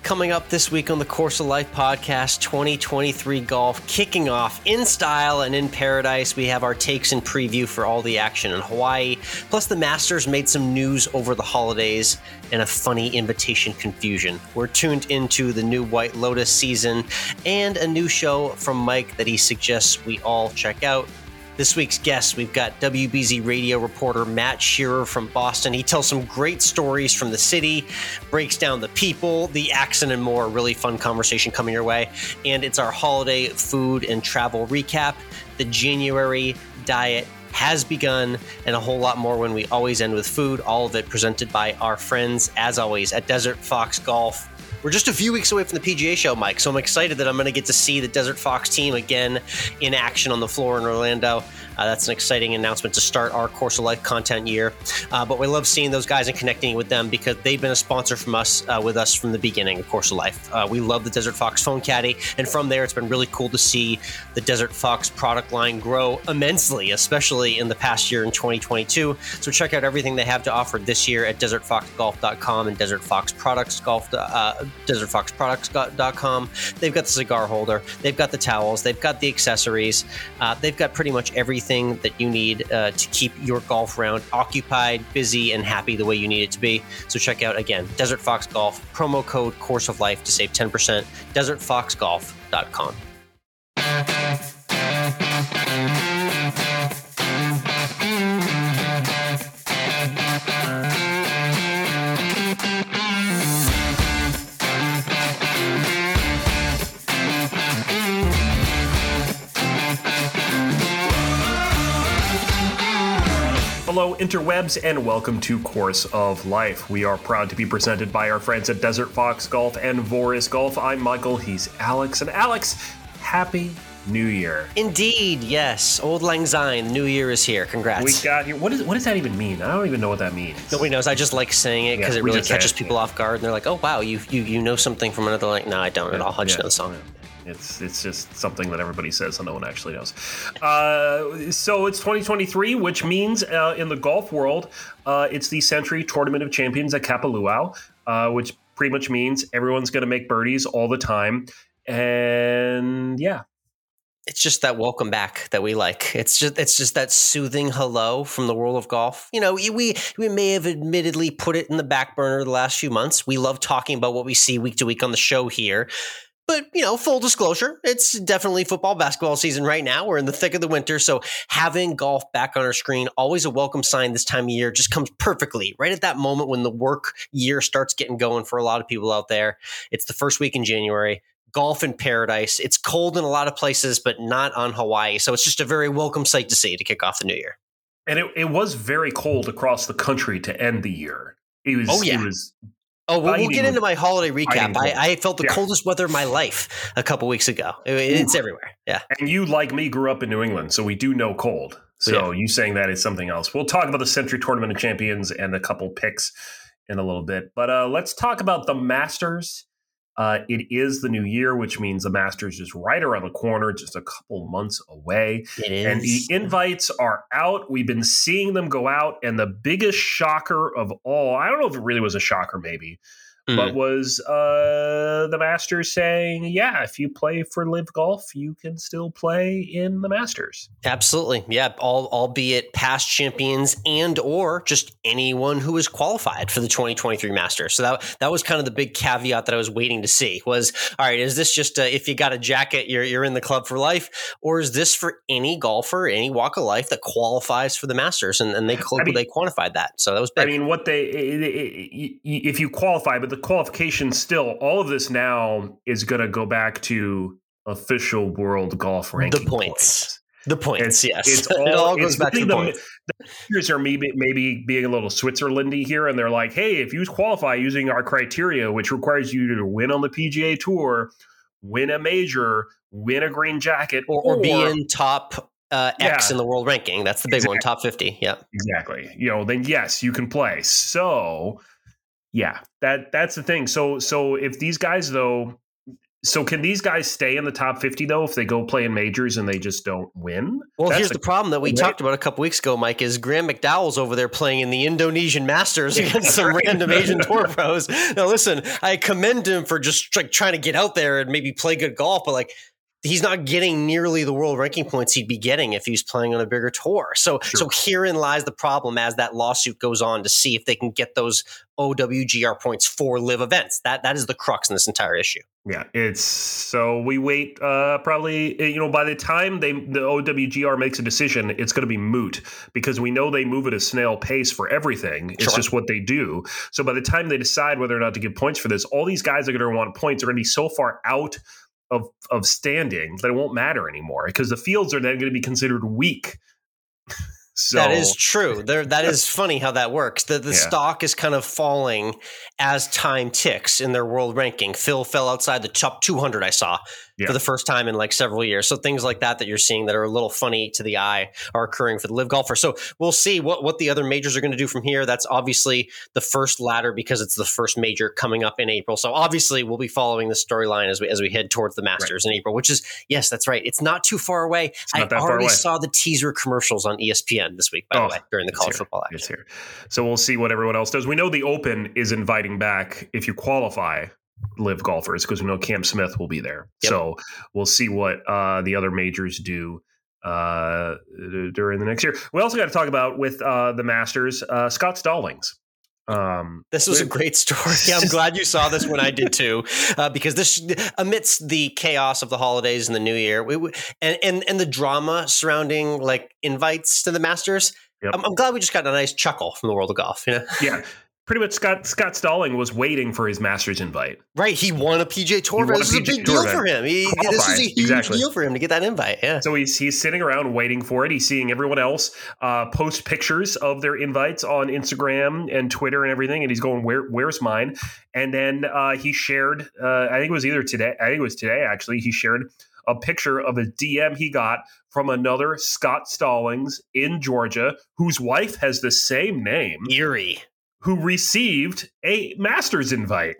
coming up this week on the Course of Life podcast, 2023 golf kicking off in style and in paradise. We have our takes and preview for all the action in Hawaii. Plus, the Masters made some news over the holidays and a funny invitation confusion. We're tuned into the new White Lotus season and a new show from Mike that he suggests we all check out. This week's guest, we've got WBZ radio reporter Matt Shearer from Boston. He tells some great stories from the city, breaks down the people, the accent, and more. Really fun conversation coming your way. And it's our holiday food and travel recap. The January diet has begun, and a whole lot more when we always end with food. All of it presented by our friends, as always, at Desert Fox Golf. We're just a few weeks away from the PGA show, Mike, so I'm excited that I'm going to get to see the Desert Fox team again in action on the floor in Orlando. That's an exciting announcement to start our Course of Life content year. But we love seeing those guys and connecting with them because they've been a sponsor from us with us from the beginning of Course of Life. We love the Desert Fox phone caddy, and from there, it's been really cool to see the Desert Fox product line grow immensely, especially in the past year in 2022. So check out everything they have to offer this year at desertfoxgolf.com and desertfoxproducts.com. They've got the cigar holder, they've got the towels, they've got the accessories, they've got pretty much everything that you need to keep your golf round occupied, busy, and happy the way you need it to be. So check out, again, Desert Fox Golf, promo code Course of Life to save 10%, desertfoxgolf.com. Hello, interwebs, and welcome to Course of Life. We are proud to be presented by our friends at Desert Fox Golf and Voris Golf. I'm Michael, he's Alex. And Alex, Happy New Year. Indeed, yes. Old Lang Syne, New Year is here. Congrats. We got here. What does that even mean? I don't even know what that means. Nobody knows. I just like saying it because it really catches people off guard. And they're like, oh, wow, you know something from another language. No, I don't at all. I just know the song. Yeah. It's just something that everybody says and no one actually knows. So it's 2023, which means in the golf world, it's the Century Tournament of Champions at Kapalua, which pretty much means everyone's going to make birdies all the time. And yeah. It's just that welcome back that we like. It's just that soothing hello from the world of golf. You know, we may have admittedly put it in the back burner the last few months. We love talking about what we see week to week on the show here. But, you know, full disclosure, it's definitely football, basketball season right now. We're in the thick of the winter. So having golf back on our screen, always a welcome sign this time of year, just comes perfectly right at that moment when the work year starts getting going for a lot of people out there. It's the first week in January. Golf in paradise. It's cold in a lot of places, but not on Hawaii. So it's just a very welcome sight to see to kick off the new year. And it was very cold across the country to end the year. It was we'll get into my holiday recap. I felt the coldest weather of my life a couple weeks ago. It's everywhere. Yeah. And you, like me, grew up in New England, so we do know cold. So you saying that is something else. We'll talk about the Century Tournament of Champions and a couple picks in a little bit. But let's talk about the Masters. It is the new year, which means the Masters is right around the corner, just a couple months away. It is. And the invites are out. We've been seeing them go out. And the biggest shocker of all, I don't know if it really was a shocker maybe, but was the Masters saying, yeah, if you play for Live Golf, you can still play in the Masters. Absolutely. Yeah. Albeit past champions and or just anyone who is qualified for the 2023 Masters. So that was kind of the big caveat that I was waiting to see was, all right, is this just if you got a jacket, you're in the club for life, or is this for any golfer, any walk of life that qualifies for the Masters? And they quantified that. So that was big. I mean, if you qualify, but the qualification still, all of this now is going to go back to official world golf ranking. The points, yes. It all goes back to the points. The Masters are maybe being a little Switzerlandy here, and they're like, hey, if you qualify using our criteria, which requires you to win on the PGA Tour, win a major, win a green jacket, or be in top X in the world ranking. That's the big one, top 50. Yeah, exactly. Then yes, you can play. So yeah, that's the thing. So if these guys though So can these guys stay in the top 50 though if they go play in majors and they just don't win? Well, here's the problem that we talked about a couple weeks ago, Mike, is Graham McDowell's over there playing in the Indonesian Masters against some random Asian tour pros. Now, listen, I commend him for just trying to get out there and maybe play good golf, but like, he's not getting nearly the world ranking points he'd be getting if he was playing on a bigger tour. So herein lies the problem as that lawsuit goes on to see if they can get those OWGR points for live events. That is the crux in this entire issue. Yeah, so we wait probably, by the time the OWGR makes a decision, it's going to be moot because we know they move at a snail pace for everything. It's just what they do. So by the time they decide whether or not to give points for this, all these guys are going to want points are going to be so far out of standing that it won't matter anymore because the fields are then going to be considered weak. So that is true. That is funny how that works. The stock is kind of falling as time ticks in their world ranking. Phil fell outside the top 200, I saw, for the first time in like several years. So things like that you're seeing that are a little funny to the eye are occurring for the live golfer. So we'll see what the other majors are going to do from here. That's obviously the first ladder because it's the first major coming up in April. So obviously we'll be following the storyline as we head towards the Masters in April, which is, yes, that's right. It's not too far away. I already saw the teaser commercials on ESPN this week, by the way, during the college football action. It's here. So we'll see what everyone else does. We know the Open is inviting back, if you qualify, live golfers because we know Cam Smith will be there. Yep. So we'll see what the other majors do during the next year. We also got to talk about with the Masters, Scott Stallings. This was a great story. I'm glad you saw this when I did too, because this amidst the chaos of the holidays and the new year and the drama surrounding like invites to the Masters. Yep. I'm glad we just got a nice chuckle from the world of golf. Yeah. Pretty much Scott Stalling was waiting for his Masters invite. Right. He won a PGA Tour event. This is a big deal for him. This is a huge deal for him to get that invite. Yeah. So he's sitting around waiting for it. He's seeing everyone else post pictures of their invites on Instagram and Twitter and everything. And he's going, where's mine? And then he shared, I think it was today, actually. He shared a picture of a DM he got from another Scott Stallings in Georgia, whose wife has the same name. Erie. Who received a Masters invite.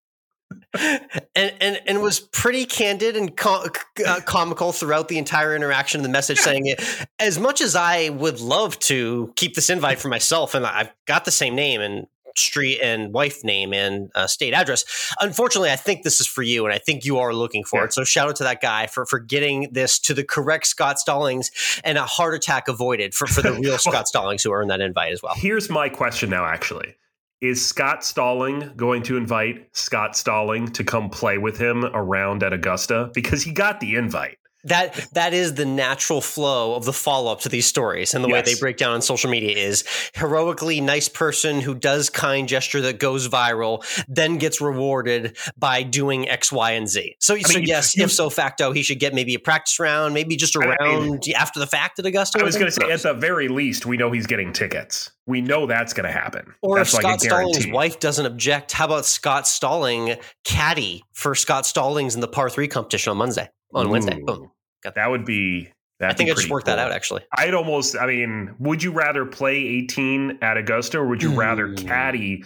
and was pretty candid and comical throughout the entire interaction of the message, saying, as much as I would love to keep this invite for myself, and I've got the same name and street and wife name and state address, unfortunately, I think this is for you, and I think you are looking for it. So shout out to that guy for getting this to the correct Scott Stallings and a heart attack avoided for the real Scott Stallings who earned that invite as well. Here's my question now, actually. Is Scott Stalling going to invite Scott Stalling to come play with him around at Augusta? Because he got the invite. That is the natural flow of the follow-up to these stories, and the way they break down on social media is heroically nice person who does kind gesture that goes viral, then gets rewarded by doing X, Y, and Z. So yes, ipso facto, he should get maybe a practice round, maybe just a round after the fact at Augusta. I was going to say, at the very least, we know he's getting tickets. We know that's going to happen. Or that's if Scott Stallings' wife doesn't object, how about Scott Stalling caddy for Scott Stallings in the par 3 competition on Wednesday? Boom. That would be. I think I just worked that out, actually. Would you rather play 18 at Augusta or would you rather caddy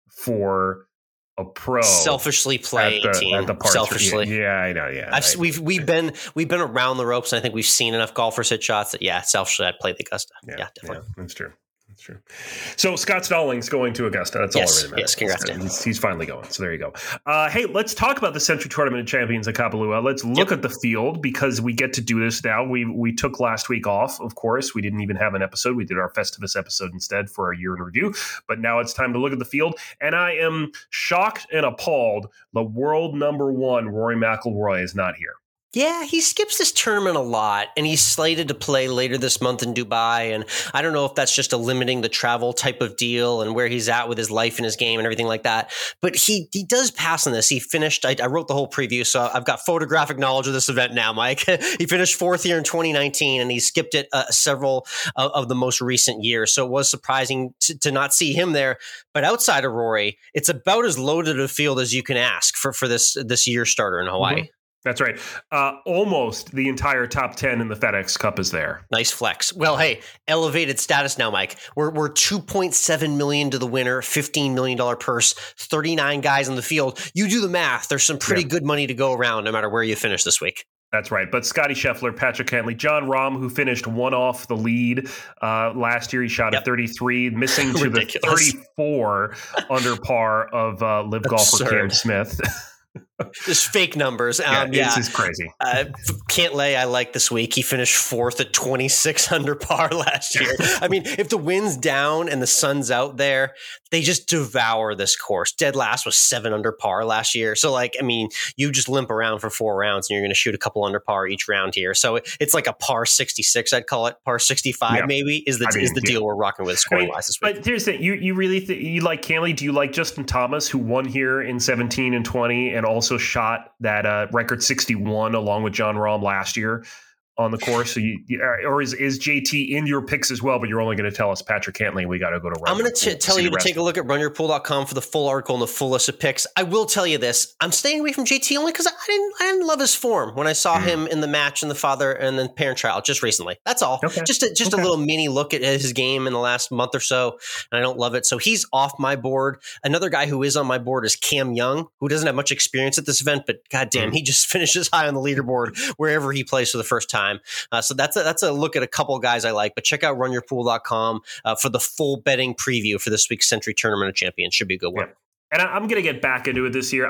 for a pro? Selfishly play 18 at the par selfishly. 3. Yeah, I know. Yeah, we've been around the ropes, and I think we've seen enough golfers hit shots that selfishly I'd play the Augusta. Yeah, definitely. Yeah, that's true. So Scott Stallings going to Augusta. That's all I really matter. Yes, congrats to him. He's finally going. So there you go. Hey, let's talk about the Sentry Tournament of Champions at Kapalua. Let's look at the field because we get to do this now. We took last week off, of course. We didn't even have an episode. We did our Festivus episode instead for our year in review. But now it's time to look at the field. And I am shocked and appalled. The world number 1, Rory McIlroy, is not here. Yeah, he skips this tournament a lot, and he's slated to play later this month in Dubai. And I don't know if that's just a limiting the travel type of deal and where he's at with his life and his game and everything like that. But he does pass on this. He finished, I wrote the whole preview, so I've got photographic knowledge of this event now, Mike. He finished 4th here in 2019, and he skipped it several of the most recent years. So it was surprising to not see him there. But outside of Rory, it's about as loaded a field as you can ask for this year starter in Hawaii. Mm-hmm. That's right. Almost the entire top 10 in the FedEx Cup is there. Nice flex. Well, hey, elevated status now, Mike. We're $2.7 million to the winner, $15 million purse, 39 guys on the field. You do the math. There's some pretty good money to go around no matter where you finish this week. That's right. But Scotty Scheffler, Patrick Cantlay, Jon Rahm, who finished one off the lead last year. He shot a 33, missing to the 34 under par of LIV golfer Cam Smith. Just fake numbers. It's just crazy. Cantlay, I like this week. He finished fourth at 26 under par last year. I mean, if the wind's down and the sun's out there, they just devour this course. Dead last was 7 under par last year. So, you just limp around for 4 rounds and you're going to shoot a couple under par each round here. So it's like a par 66, I'd call it. Par 65 maybe is the deal we're rocking with scoring-wise this week. But here's the thing. You really you like Cantlay? Do you like Justin Thomas, who won here in 17 and 20 and also shot that record 61 along with Jon Rahm last year on the course? So or is JT in your picks as well, but you're only going to tell us Patrick Cantlay? We got to go to Run. I'm going to tell you to take a look at runyourpool.com for the full article and the full list of picks. I will tell you this. I'm staying away from JT only because I didn't love his form when I saw him in the match and the father and then parent trial just recently. That's all. Okay. Just a little mini look at his game in the last month or so, and I don't love it. So he's off my board. Another guy who is on my board is Cam Young, who doesn't have much experience at this event, but goddamn, he just finishes high on the leaderboard wherever he plays for the first time. So that's a look at a couple of guys I like, but check out runyourpool.com for the full betting preview for this week's Century Tournament of Champions. Should be a good one. And I'm going to get back into it this year.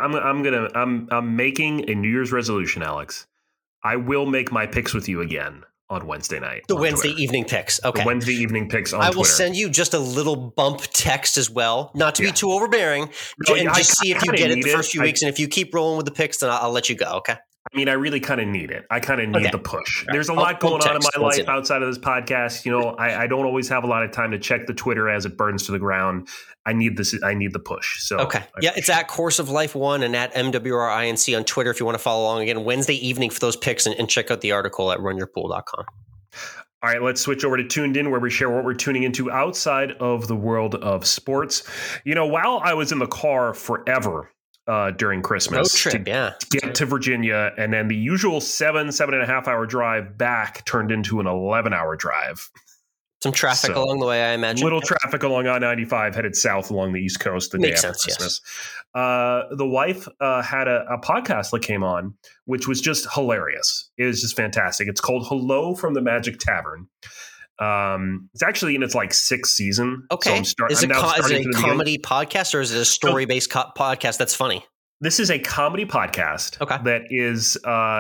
I'm making a New Year's resolution, Alex. I will make my picks with you again on Wednesday night. The Wednesday evening picks. Okay. The Wednesday evening picks on Twitter. I will send you just a little bump text as well, not to be too overbearing, and just see if you get it the first few weeks. And if you keep rolling with the picks, then I'll let you go. Okay. I mean, I really kind of need it. I kind of need the push. There's a lot going on in my life outside of this podcast. I don't always have a lot of time to check the Twitter as it burns to the ground. I need this. I need the push. So it's at Course of Life 1 and at MWRINC on Twitter if you want to follow along. Again, Wednesday evening for those picks, and check out the article at runyourpool.com. All right, let's switch over to Tuned In, where we share what we're tuning into outside of the world of sports. While I was in the car forever during Christmas to get to Virginia, and then the usual 7.5 hour drive back turned into an 11-hour drive. Some traffic along the way, I imagine. Little traffic along I-95 headed south along the East Coast the day after Christmas. Yes. The wife had a podcast that came on, which was just hilarious. It was just fantastic. It's called Hello from the Magic Tavern. It's actually in its 6th season. Okay. So is it a comedy podcast or is it a story-based podcast that's funny? This is a comedy podcast that is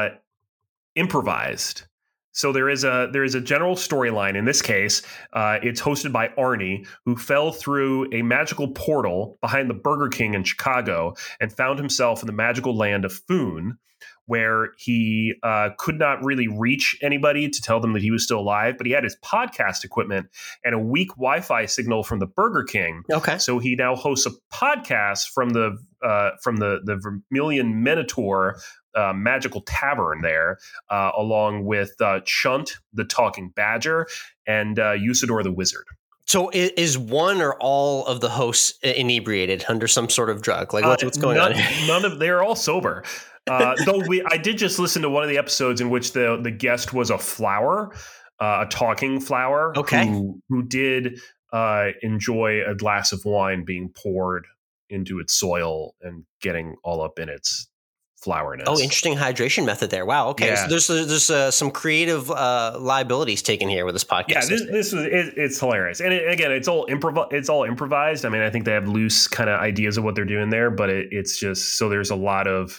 improvised. So there is a general storyline. In this case, it's hosted by Arnie, who fell through a magical portal behind the Burger King in Chicago and found himself in the magical land of Foon, where he could not really reach anybody to tell them that he was still alive, but he had his podcast equipment and a weak Wi-Fi signal from the Burger King. Okay. So he now hosts a podcast from the Vermilion Minotaur magical tavern there, along with Chunt, the talking badger, and Usador the wizard. So is one or all of the hosts inebriated under some sort of drug? What's going on? They're all sober. Though I did just listen to one of the episodes in which the guest was a flower, a talking flower, who did enjoy a glass of wine being poured into its soil and getting all up in its flowerness. Oh, interesting hydration method there. Wow. Okay. Yeah. So there's some creative liabilities taken here with this podcast. Yeah, it's hilarious. And again, it's all improvised. I mean, I think they have loose kind of ideas of what they're doing there, but it's just, so there's a lot of,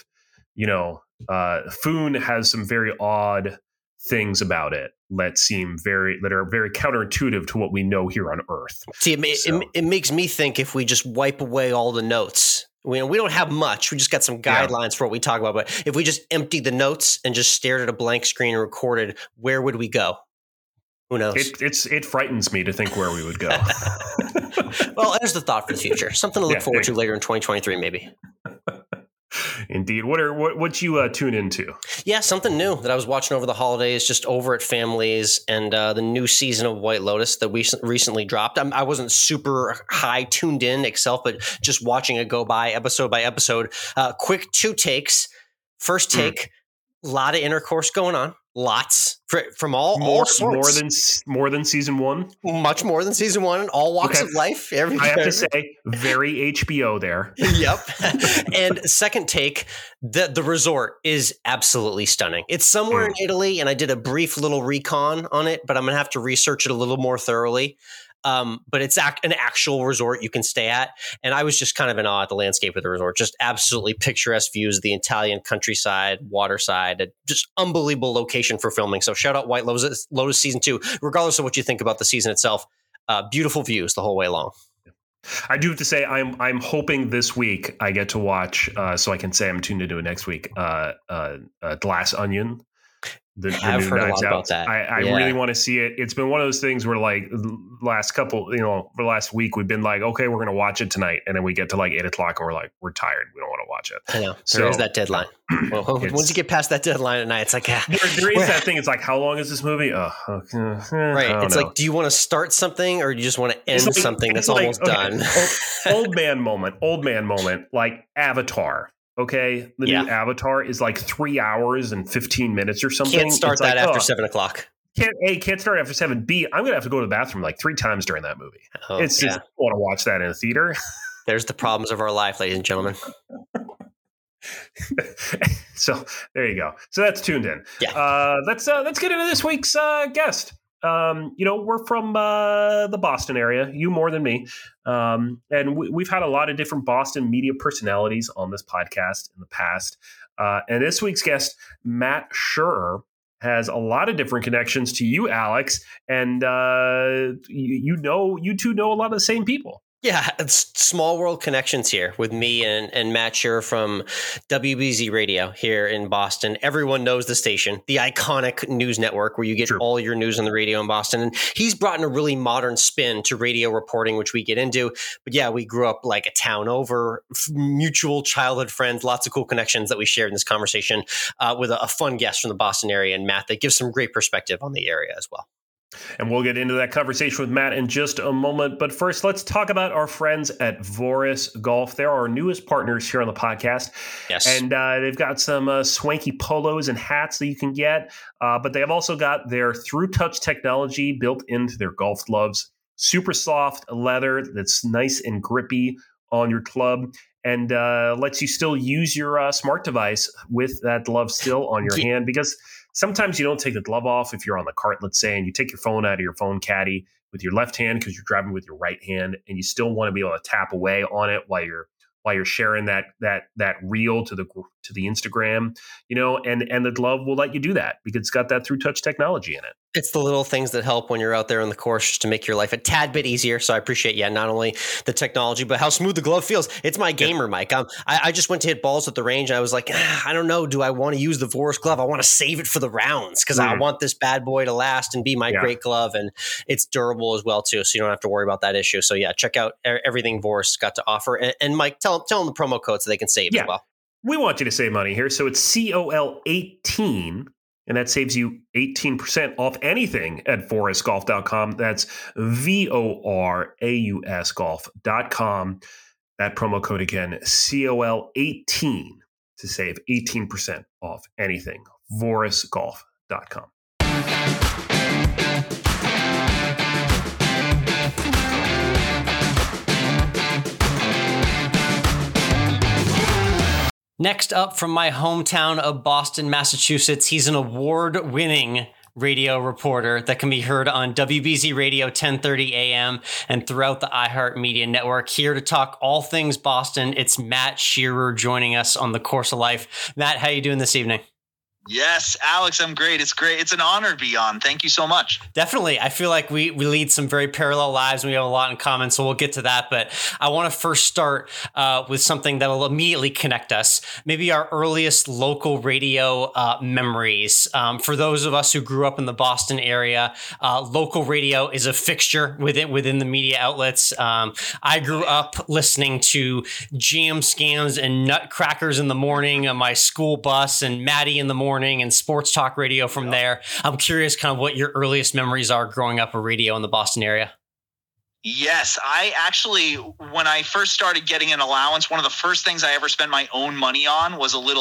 Foon has some very odd things about it that are very counterintuitive to what we know here on Earth. See, it makes me think if we just wipe away all the notes, we don't have much. We just got some guidelines for what we talk about. But if we just emptied the notes and just stared at a blank screen and recorded, where would we go? Who knows? It frightens me to think where we would go. Well, there's the thought for the future. Something to look forward to later in 2023, maybe. Indeed. What you tune into? Yeah, something new that I was watching over the holidays, just over at Families, and the new season of White Lotus that we recently dropped. I wasn't super high tuned in itself, but just watching it go by episode. Quick 2 takes. First take. A lot of intercourse going on. Lots from all sorts. More than season one. Much more than season one in all walks of life. I have to say, very HBO there. Yep. And second take, the resort is absolutely stunning. It's somewhere in Italy, and I did a brief little recon on it, but I'm going to have to research it a little more thoroughly. But it's an actual resort you can stay at. And I was just kind of in awe at the landscape of the resort. Just absolutely picturesque views of the Italian countryside, waterside, just unbelievable location for filming. So shout out White Lotus season 2, regardless of what you think about the season itself. Beautiful views the whole way along. I do have to say, I'm hoping this week I get to watch, so I can say I'm tuned into it next week, Glass Onion. I've heard a lot about that. I really want to see it. It's been one of those things where like for the last week, we've been like, okay, we're going to watch it tonight. And then we get to like 8 o'clock and we're like, we're tired. We don't want to watch it. I know. There is that deadline. Well, once you get past that deadline at night, it's like, there is that thing. It's like, how long is this movie? Right. It's like, do you want to start something or do you just want to end something that's almost done? Old man moment, like Avatar. Okay, the new Avatar is like 3 hours and 15 minutes or something. Can't start that after 7 o'clock. Can't start after 7. B, I'm gonna have to go to the bathroom like 3 times during that movie. Just I want to watch that in a theater. There's the problems of our life, ladies and gentlemen. So there you go. So that's tuned in. Yeah. Let's get into this week's guest. We're from the Boston area, you more than me. And we've had a lot of different Boston media personalities on this podcast in the past. And this week's guest, Matt Schurer, has a lot of different connections to you, Alex. And you two know a lot of the same people. Yeah, it's small world connections here with me and Matt Schurer from WBZ Radio here in Boston. Everyone knows the station, the iconic news network where you get all your news on the radio in Boston. And he's brought in a really modern spin to radio reporting, which we get into. But yeah, we grew up like a town over, mutual childhood friends, lots of cool connections that we shared in this conversation with a fun guest from the Boston area and Matt that gives some great perspective on the area as well. And we'll get into that conversation with Matt in just a moment. But first, let's talk about our friends at Voris Golf. They're our newest partners here on the podcast. Yes. And they've got some swanky polos and hats that you can get. But they have also got their Through Touch technology built into their golf gloves. Super soft leather that's nice and grippy on your club. And lets you still use your smart device with that glove still on your hand, because sometimes you don't take the glove off if you're on the cart, let's say, and you take your phone out of your phone caddy with your left hand because you're driving with your right hand, and you still want to be able to tap away on it while you're sharing that reel to the Instagram, and the glove will let you do that because it's got that Through Touch technology in it. It's the little things that help when you're out there on the course just to make your life a tad bit easier. So I appreciate, not only the technology, but how smooth the glove feels. It's my gamer mic. I just went to hit balls at the range. And I was like, I don't know. Do I want to use the Voris glove? I want to save it for the rounds because I want this bad boy to last and be my great glove. And it's durable as well, too. So you don't have to worry about that issue. So check out everything Voris got to offer. And Mike, tell them the promo code so they can save as well. We want you to save money here. So it's COL18. And that saves you 18% off anything at VorusGolf.com. That's VORAUS golf.com. That promo code again, COL18, to save 18% off anything. VorusGolf.com. Next up from my hometown of Boston, Massachusetts, he's an award-winning radio reporter that can be heard on WBZ Radio 1030 AM and throughout the iHeartMedia network. Here to talk all things Boston, it's Matt Schurer joining us on The Course of Life. Matt, how are you doing this evening? Yes, Alex, I'm great. It's great. It's an honor to be on. Thank you so much. Definitely. I feel like we lead some very parallel lives and we have a lot in common, so we'll get to that. But I want to first start with something that will immediately connect us. Maybe our earliest local radio memories. For those of us who grew up in the Boston area, local radio is a fixture within the media outlets. I grew up listening to Jam Scams and Nutcrackers in the morning on my school bus and Maddie in the morning and sports talk radio from there. I'm curious kind of what your earliest memories are growing up with radio in the Boston area. Yes, I actually, when I first started getting an allowance, one of the first things I ever spent my own money on was a little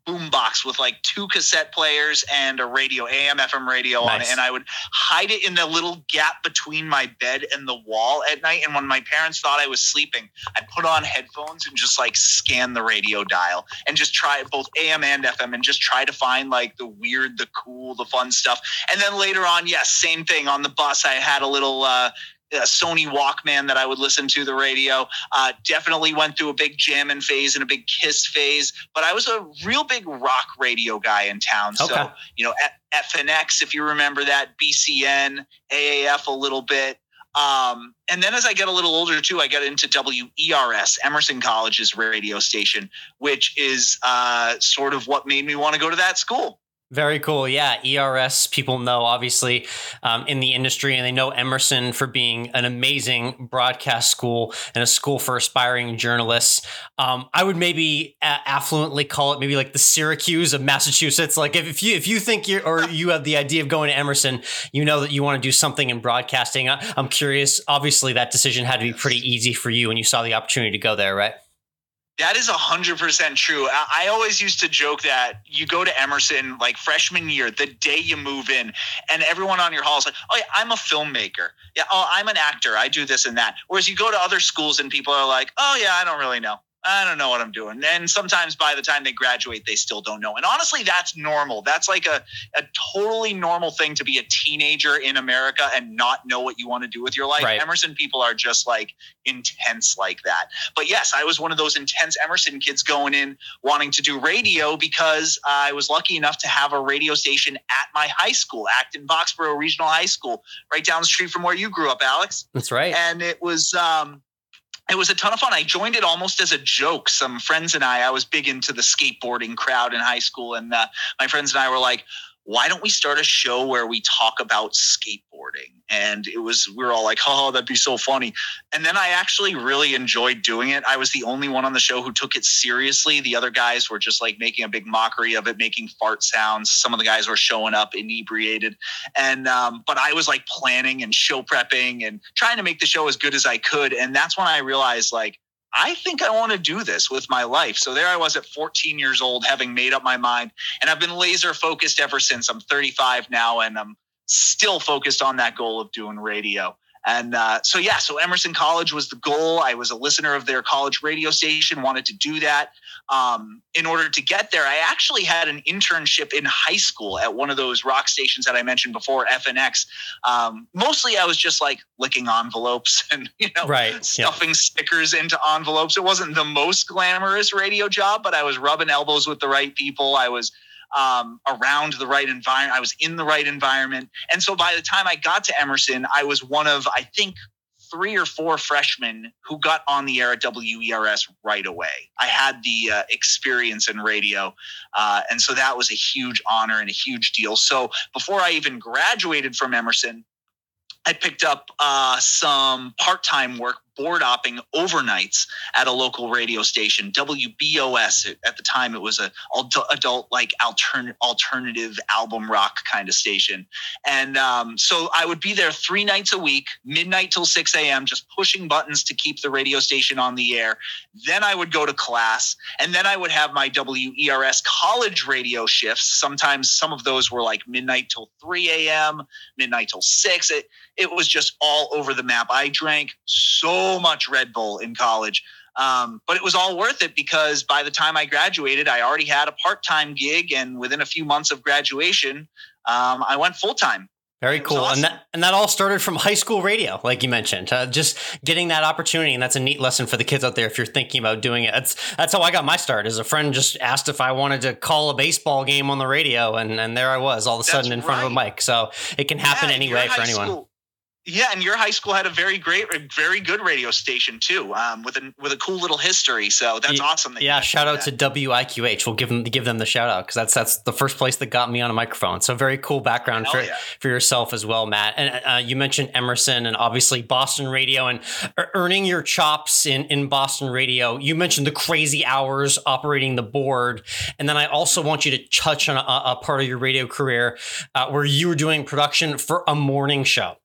boombox with like 2 cassette players and a radio, AM, FM radio on it. And I would hide it in the little gap between my bed and the wall at night. And when my parents thought I was sleeping, I'd put on headphones and just like scan the radio dial and just try both AM and FM and just try to find like the weird, the cool, the fun stuff. And then later on, yes, same thing. On the bus, I had a little Sony Walkman that I would listen to the radio. Definitely went through a big jamming phase and a big Kiss phase, but I was a real big rock radio guy in town. Okay. So, you know, FNX, if you remember that, BCN, AAF a little bit. And then as I get a little older too, I got into WERS, Emerson College's radio station, which is sort of what made me want to go to that school. Very cool. Yeah. ERS, people know obviously in the industry, and they know Emerson for being an amazing broadcast school and a school for aspiring journalists. I would maybe affluently call it maybe like the Syracuse of Massachusetts. Like if you think you have the idea of going to Emerson, you know that you want to do something in broadcasting. I'm curious. Obviously that decision had to be pretty easy for you when you saw the opportunity to go there, right? That is 100% true. I always used to joke that you go to Emerson like freshman year, the day you move in, and everyone on your hall is like, oh yeah, I'm a filmmaker. Yeah, oh, I'm an actor. I do this and that. Whereas you go to other schools and people are like, oh yeah, I don't really know. I don't know what I'm doing. And sometimes by the time they graduate, they still don't know. And honestly, that's normal. That's like a totally normal thing to be a teenager in America and not know what you want to do with your life. Right. Emerson people are just like intense like that. But yes, I was one of those intense Emerson kids going in wanting to do radio because I was lucky enough to have a radio station at my high school, Acton Boxborough Regional High School, right down the street from where you grew up, Alex. That's right. And it was a ton of fun. I joined it almost as a joke. Some friends and I was big into the skateboarding crowd in high school. And my friends and I were like, why don't we start a show where we talk about skateboarding? And we were all like, oh, that'd be so funny. And then I actually really enjoyed doing it. I was the only one on the show who took it seriously. The other guys were just like making a big mockery of it, making fart sounds. Some of the guys were showing up inebriated. And, but I was like planning and show prepping and trying to make the show as good as I could. And that's when I realized like, I think I want to do this with my life. So there I was at 14 years old, having made up my mind. And I've been laser focused ever since. I'm 35 now, and I'm still focused on that goal of doing radio. And so Emerson College was the goal. I was a listener of their college radio station, wanted to do that. In order to get there, I actually had an internship in high school at one of those rock stations that I mentioned before, FNX. Mostly I was just like licking envelopes and, stuffing stickers into envelopes. It wasn't the most glamorous radio job, but I was rubbing elbows with the right people. I was around the right environment. I was in the right environment. And so by the time I got to Emerson, I was one of, I think, 3 or 4 freshmen who got on the air at WERS right away. I had the experience in radio. And so that was a huge honor and a huge deal. So before I even graduated from Emerson, I picked up some part-time work board opping overnights at a local radio station, WBOS. At the time, it was a adult like alternative album rock kind of station. And so I would be there 3 nights a week, midnight till 6 a.m., just pushing buttons to keep the radio station on the air. Then I would go to class, and then I would have my WERS college radio shifts. Sometimes some of those were like midnight till 3 a.m., midnight till 6. It was just all over the map. I drank so much Red Bull in college, but it was all worth it because by the time I graduated, I already had a part-time gig, and within a few months of graduation, I went full-time. Very cool. Awesome. And that all started from high school radio, like you mentioned, just getting that opportunity. And that's a neat lesson for the kids out there if you're thinking about doing it. That's how I got my start. As a friend just asked if I wanted to call a baseball game on the radio, and there I was all of a sudden in front of a mic. So it can happen anyway for anyone. Yeah, and your high school had a very good radio station too, with a cool little history. So that's awesome. Shout out to WIQH. We'll give them the shout out because that's the first place that got me on a microphone. So very cool background for yourself as well, Matt. And you mentioned Emerson and obviously Boston radio and earning your chops in Boston radio. You mentioned the crazy hours operating the board, and then I also want you to touch on a part of your radio career where you were doing production for a morning show.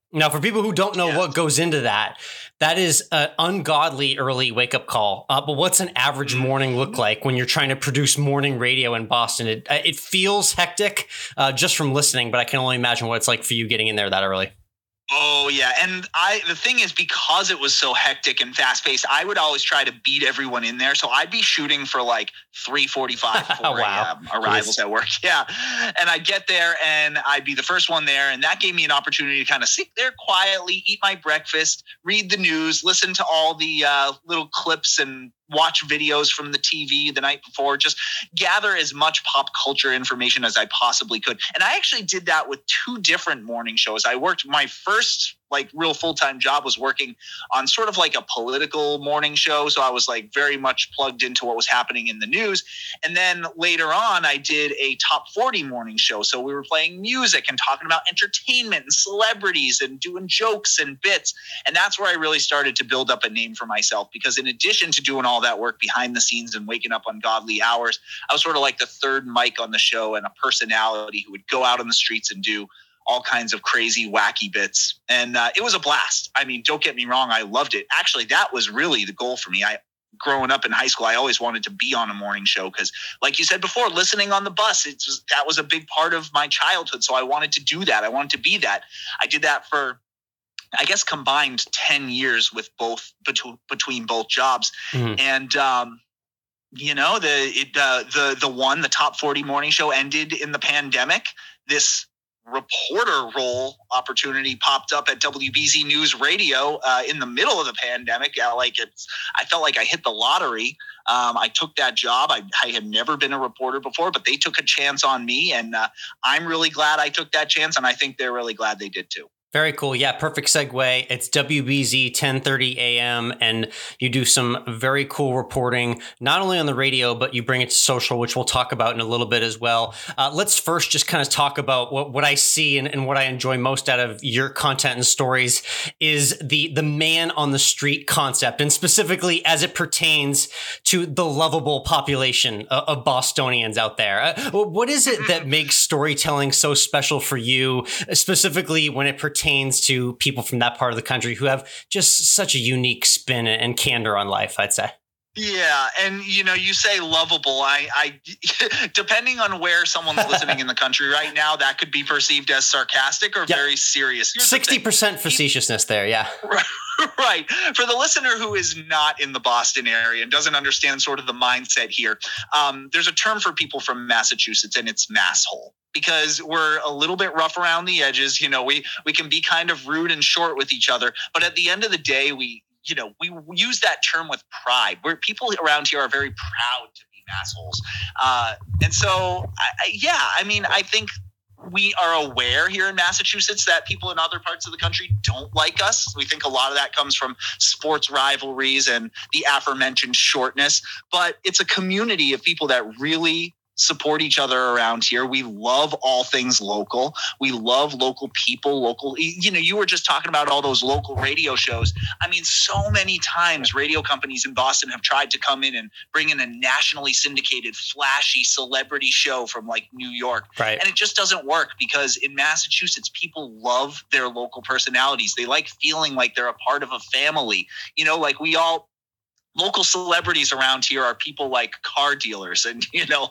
Now, for people who don't know what goes into that, that is an ungodly early wake-up call. But what's an average morning look like when you're trying to produce morning radio in Boston? It feels hectic just from listening, but I can only imagine what it's like for you getting in there that early. Oh yeah. And the thing is, because it was so hectic and fast paced, I would always try to beat everyone in there. So I'd be shooting for like 3:45, 4 a.m. arrivals at work. Yeah. And I'd get there and I'd be the first one there. And that gave me an opportunity to kind of sit there quietly, eat my breakfast, read the news, listen to all the little clips and watch videos from the TV the night before, just gather as much pop culture information as I possibly could. And I actually did that with 2 different morning shows. I worked, my first like real full-time job was working on sort of like a political morning show. So I was like very much plugged into what was happening in the news. And then later on, I did a top 40 morning show. So we were playing music and talking about entertainment and celebrities and doing jokes and bits. And that's where I really started to build up a name for myself, because in addition to doing all that work behind the scenes and waking up ungodly hours, I was sort of like the third mic on the show and a personality who would go out on the streets and do all kinds of crazy, wacky bits. And it was a blast. I mean, don't get me wrong, I loved it. Actually, that was really the goal for me. Growing up in high school, I always wanted to be on a morning show because, like you said before, listening on the bus, that was a big part of my childhood. So I wanted to do that. I wanted to be that. I did that for, I guess, combined 10 years with between both jobs. Mm-hmm. And, you know, the top 40 morning show ended in the pandemic. This reporter role opportunity popped up at WBZ News Radio in the middle of the pandemic. I felt like I hit the lottery. I took that job. I had never been a reporter before, but they took a chance on me, and I'm really glad I took that chance, and I think they're really glad they did too. Very cool. Yeah, perfect segue. It's WBZ 10:30 a.m. and you do some very cool reporting, not only on the radio, but you bring it to social, which we'll talk about in a little bit as well. Let's first just kind of talk about what I see and what I enjoy most out of your content and stories is the man on the street concept, and specifically as it pertains to the lovable population of Bostonians out there. What is it that makes storytelling so special for you, specifically when it pertains to people from that part of the country who have just such a unique spin and candor on life, I'd say? Yeah. And, you know, you say lovable. I depending on where someone's listening in the country right now, that could be perceived as sarcastic or very serious. 60% facetiousness there. Yeah. Right. For the listener who is not in the Boston area and doesn't understand sort of the mindset here, there's a term for people from Massachusetts, and it's masshole. Because we're a little bit rough around the edges. You know, we can be kind of rude and short with each other. But at the end of the day, we use that term with pride. Where people around here are very proud to be assholes. And so, I think we are aware here in Massachusetts that people in other parts of the country don't like us. We think a lot of that comes from sports rivalries and the aforementioned shortness. But it's a community of people that really support each other around here. We love all things local. We love local people, you were just talking about all those local radio shows. I mean, so many times radio companies in Boston have tried to come in and bring in a nationally syndicated, flashy celebrity show from like New York. Right. And it just doesn't work because in Massachusetts, people love their local personalities. They like feeling like they're a part of a family. You know, like local celebrities around here are people like car dealers and,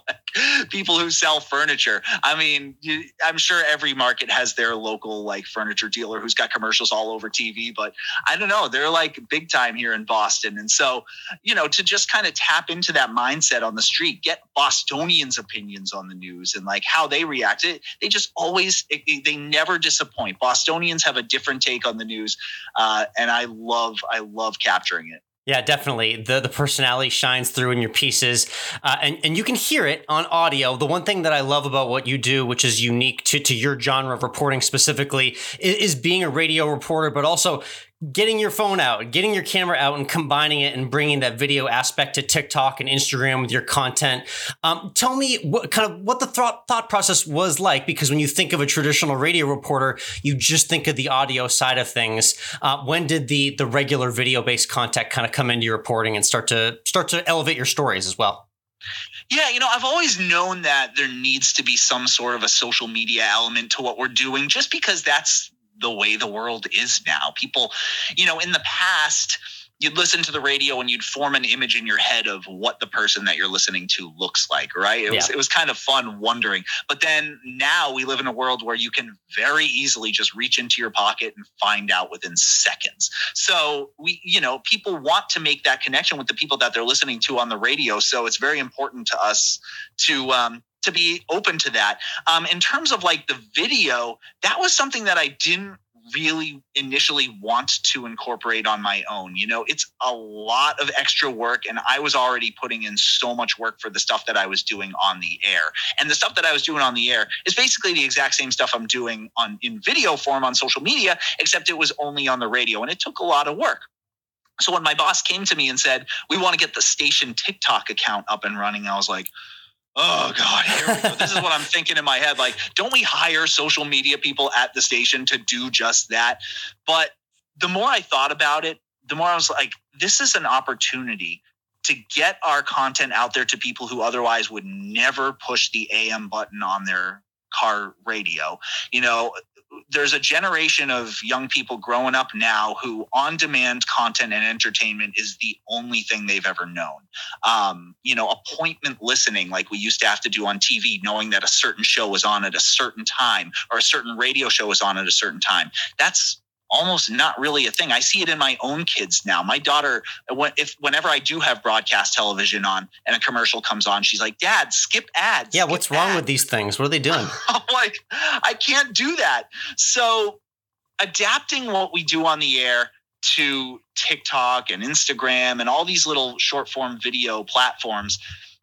people who sell furniture. I mean, I'm sure every market has their local like furniture dealer who's got commercials all over TV, but I don't know, they're like big time here in Boston. And so, to just kind of tap into that mindset on the street, get Bostonians' opinions on the news and like how they react. They just they never disappoint. Bostonians have a different take on the news. And I love capturing it. Yeah, definitely. The personality shines through in your pieces, and you can hear it on audio. The one thing that I love about what you do, which is unique to your genre of reporting specifically, is being a radio reporter, but also getting your phone out, getting your camera out and combining it and bringing that video aspect to TikTok and Instagram with your content. Tell me what the thought process was like, because when you think of a traditional radio reporter, you just think of the audio side of things. When did the regular video-based content kind of come into your reporting and start to elevate your stories as well? Yeah, I've always known that there needs to be some sort of a social media element to what we're doing, just because that's the way the world is now. People, in the past, you'd listen to the radio and you'd form an image in your head of what the person that you're listening to looks like, right? It was kind of fun wondering. But then now we live in a world where you can very easily just reach into your pocket and find out within seconds. So people want to make that connection with the people that they're listening to on the radio. So it's very important to us to be open to that. In terms of like the video, that was something that I didn't really initially want to incorporate on my own. It's a lot of extra work, and I was already putting in so much work for the stuff that I was doing on the air. And the stuff that I was doing on the air is basically the exact same stuff I'm doing in video form on social media, except it was only on the radio, and it took a lot of work. So when my boss came to me and said, "We want to get the station TikTok account up and running," I was like, oh God, here we go. This is what I'm thinking in my head. Like, don't we hire social media people at the station to do just that? But the more I thought about it, the more I was like, this is an opportunity to get our content out there to people who otherwise would never push the AM button on their car radio. There's a generation of young people growing up now who on-demand content and entertainment is the only thing they've ever known. Appointment listening, like we used to have to do on TV, knowing that a certain show was on at a certain time or a certain radio show was on at a certain time. That's almost not really a thing. I see it in my own kids now. My daughter, whenever I do have broadcast television on and a commercial comes on, she's like, "Dad, skip ads." Yeah, what's wrong with these things? What are they doing? I'm like, I can't do that. So adapting what we do on the air to TikTok and Instagram and all these little short form video platforms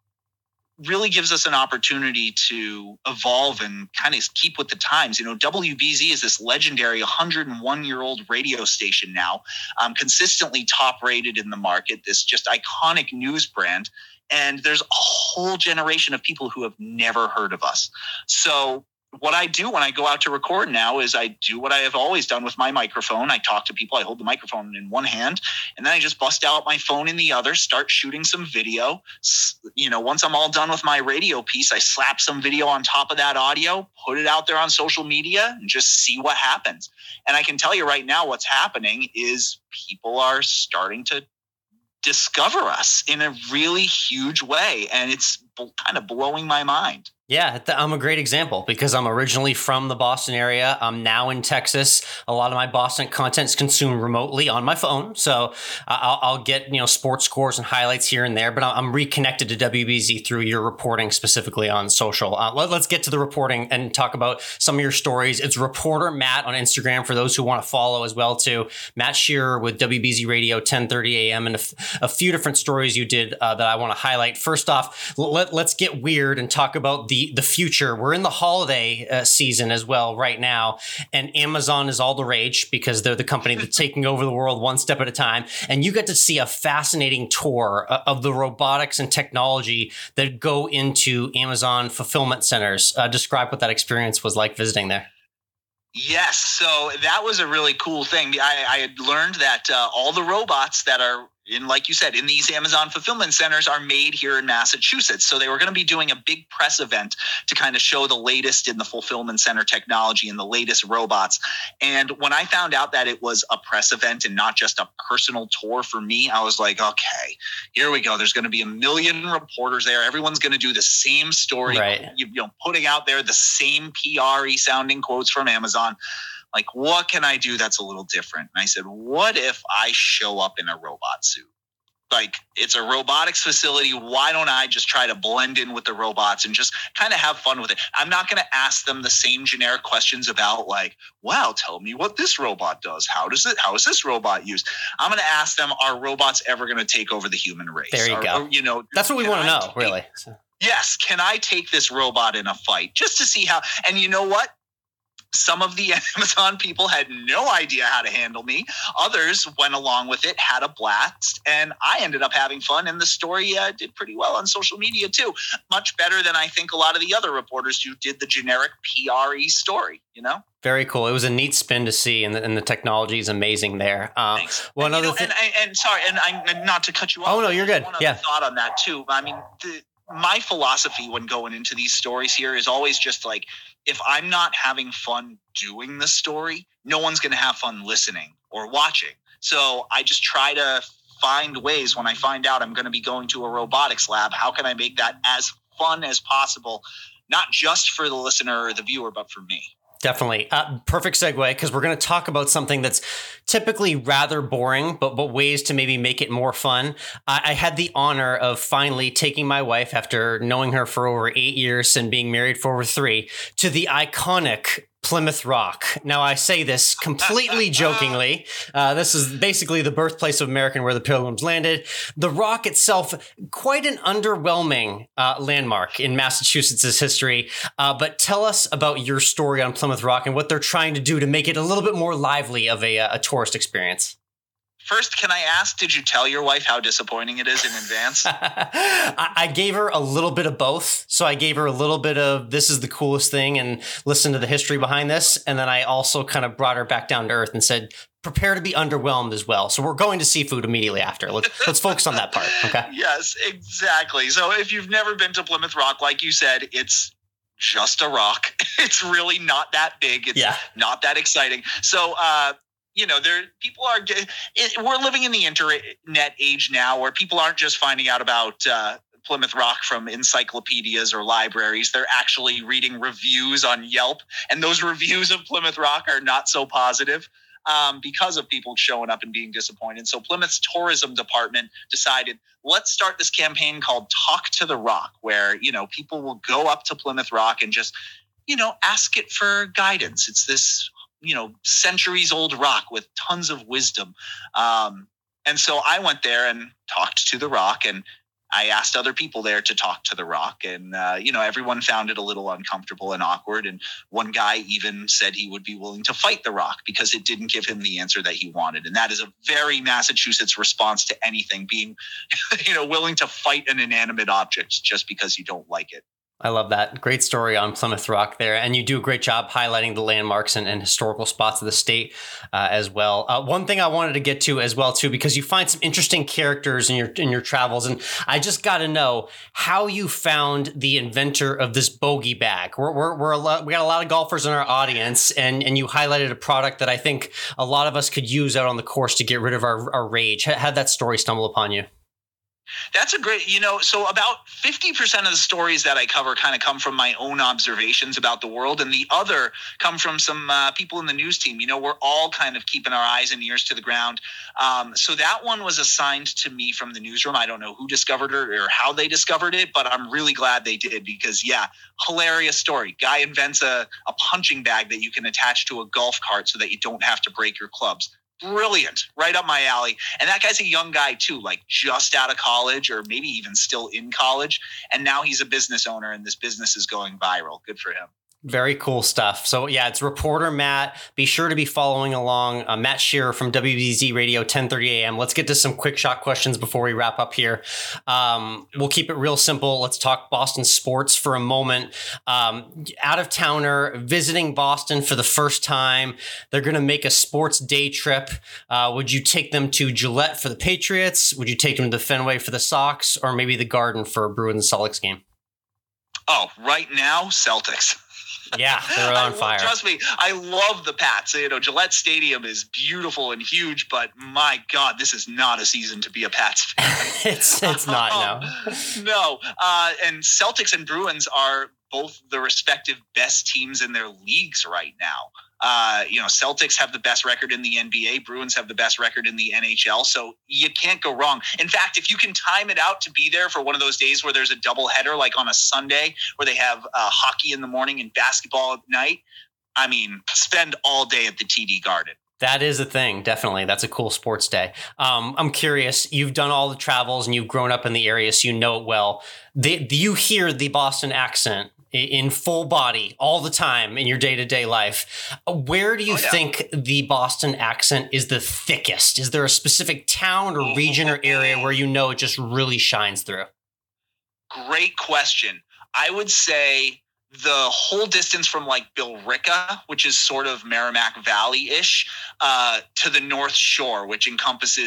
really gives us an opportunity to evolve and kind of keep with the times. WBZ is this legendary 101-year-old radio station now, consistently top rated in the market, this just iconic news brand. And there's a whole generation of people who have never heard of us. So what I do when I go out to record now is I do what I have always done with my microphone. I talk to people. I hold the microphone in one hand, and then I just bust out my phone in the other, start shooting some video. Once I'm all done with my radio piece, I slap some video on top of that audio, put it out there on social media, and just see what happens. And I can tell you right now what's happening is people are starting to discover us in a really huge way, and it's kind of blowing my mind. Yeah, I'm a great example because I'm originally from the Boston area. I'm now in Texas. A lot of my Boston content is consumed remotely on my phone. So I'll get, sports scores and highlights here and there, but I'm reconnected to WBZ through your reporting specifically on social. Let's get to the reporting and talk about some of your stories. It's Reporter Matt on Instagram for those who want to follow as well too. Matt Shearer with WBZ Radio 10:30 a.m. and a few different stories you did that I want to highlight. First off, let's get weird and talk about the future. We're in the holiday season as well right now, and Amazon is all the rage because they're the company that's taking over the world one step at a time. And you get to see a fascinating tour of the robotics and technology that go into Amazon fulfillment centers. Describe what that experience was like visiting there. Yes, so that was a really cool thing. I had learned that all the robots that are like you said, in these Amazon fulfillment centers are made here in Massachusetts. So they were going to be doing a big press event to kind of show the latest in the fulfillment center technology and the latest robots. And when I found out that it was a press event and not just a personal tour for me, I was like, okay, here we go. There's going to be 1 million reporters there. Everyone's going to do the same story, right. Putting out there the same PR-y sounding quotes from Amazon. Like, what can I do that's a little different? And I said, what if I show up in a robot suit? Like, it's a robotics facility. Why don't I just try to blend in with the robots and just kind of have fun with it? I'm not going to ask them the same generic questions about like, wow, tell me what this robot does. How is this robot used? I'm going to ask them, are robots ever going to take over the human race? There you go. That's what we want to know, really. Yes. Can I take this robot in a fight just to see how? And you know what? Some of the Amazon people had no idea how to handle me. Others went along with it, had a blast, and I ended up having fun. And the story did pretty well on social media too. Much better than I think a lot of the other reporters who did the generic PRE story, Very cool. It was a neat spin to see, and the technology is amazing there. Thanks. Well, and sorry, and I'm not to cut you off. Oh no, you're good. One yeah. other thought on that too. I mean, my philosophy when going into these stories here is always just like, if I'm not having fun doing the story, no one's going to have fun listening or watching. So I just try to find ways when I find out I'm going to be going to a robotics lab, how can I make that as fun as possible, not just for the listener or the viewer, but for me. Definitely. Perfect segue, because we're going to talk about something that's typically rather boring, but ways to maybe make it more fun. I had the honor of finally taking my wife, after knowing her for over 8 years and being married for over 3, to the iconic Plymouth Rock. Now, I say this completely jokingly. This is basically the birthplace of America, where the Pilgrims landed. The Rock itself, quite an underwhelming landmark in Massachusetts' history. But tell us about your story on Plymouth Rock and what they're trying to do to make it a little bit more lively of a tourist experience. First, can I ask, did you tell your wife how disappointing it is in advance? I gave her a little bit of both. So I gave her a little bit of, this is the coolest thing, and listen to the history behind this. And then I also kind of brought her back down to earth and said, prepare to be underwhelmed as well. So we're going to seafood immediately after. Let's focus on that part. Okay. Yes, exactly. So if you've never been to Plymouth Rock, like you said, it's just a rock. It's really not that big. It's not that exciting. So, we're living in the internet age now, where people aren't just finding out about Plymouth Rock from encyclopedias or libraries. They're actually reading reviews on Yelp, and those reviews of Plymouth Rock are not so positive because of people showing up and being disappointed. So Plymouth's tourism department decided, let's start this campaign called Talk to the Rock, where, people will go up to Plymouth Rock and just, ask it for guidance. It's this centuries old rock with tons of wisdom. And so I went there and talked to the rock, and I asked other people there to talk to the rock. And, everyone found it a little uncomfortable and awkward. And one guy even said he would be willing to fight the rock because it didn't give him the answer that he wanted. And that is a very Massachusetts response to anything, being, willing to fight an inanimate object just because you don't like it. I love that. Great story on Plymouth Rock there. And you do a great job highlighting the landmarks and historical spots of the state as well. One thing I wanted to get to as well, too, because you find some interesting characters in your travels. And I just got to know how you found the inventor of this bogey bag. We got a lot of golfers in our audience, and you highlighted a product that I think a lot of us could use out on the course to get rid of our rage. How'd that story stumble upon you? That's a great, so about 50% of the stories that I cover kind of come from my own observations about the world, and the other come from some people in the news team. We're all kind of keeping our eyes and ears to the ground. So that one was assigned to me from the newsroom. I don't know who discovered it or how they discovered it, but I'm really glad they did, because hilarious story. Guy invents a punching bag that you can attach to a golf cart so that you don't have to break your clubs. Brilliant. Right up my alley. And that guy's a young guy too, like just out of college, or maybe even still in college. And now he's a business owner, and this business is going viral. Good for him. Very cool stuff. So it's reporter Matt. Be sure to be following along. Matt Shearer from WBZ Radio, 10:30 a.m. Let's get to some quick shot questions before we wrap up here. We'll keep it real simple. Let's talk Boston sports for a moment. Out of towner visiting Boston for the first time. They're going to make a sports day trip. Would you take them to Gillette for the Patriots? Would you take them to Fenway for the Sox, or maybe the Garden for a Bruins Celtics game? Oh, right now, Celtics. Yeah, they're on fire. Trust me, I love the Pats. Gillette Stadium is beautiful and huge, but my God, this is not a season to be a Pats fan. It's not, no. No. And Celtics and Bruins are both the respective best teams in their leagues right now. Celtics have the best record in the NBA. Bruins have the best record in the NHL. So you can't go wrong. In fact, if you can time it out to be there for one of those days where there's a doubleheader, like on a Sunday where they have hockey in the morning and basketball at night, spend all day at the TD Garden. That is a thing. Definitely. That's a cool sports day. I'm curious. You've done all the travels and you've grown up in the area, so you know it well. You hear the Boston accent in full body all the time in your day-to-day life. Where do you think the Boston accent is the thickest? Is there a specific town or region or area where it just really shines through? Great question. I would say the whole distance from like Billerica, which is sort of Merrimack Valley-ish, to the North Shore, which encompasses